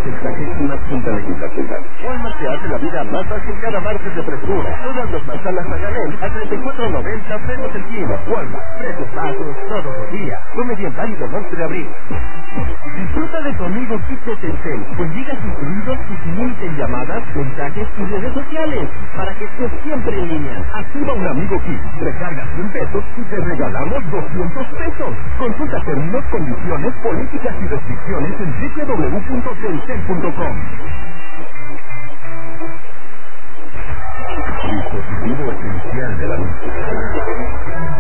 65ª legislatura. Walmart te hace la vida más fácil cada martes de frescura. Todas las manzanas a granel a 34.90 pesos el kilo. Walmart, precios bajos todos los días. Come bien válido el 11 de abril. Disfruta de tu amigo Kit Telcel, con gigas incluidos y sin límite en llamadas, mensajes y redes sociales, para que estés siempre en línea. Activa un amigo Kit, recarga 100 pesos y te regalamos 200 pesos. Consulta términos, condiciones, políticas y restricciones en www.telcel.com. Dispositivo esencial de la noche.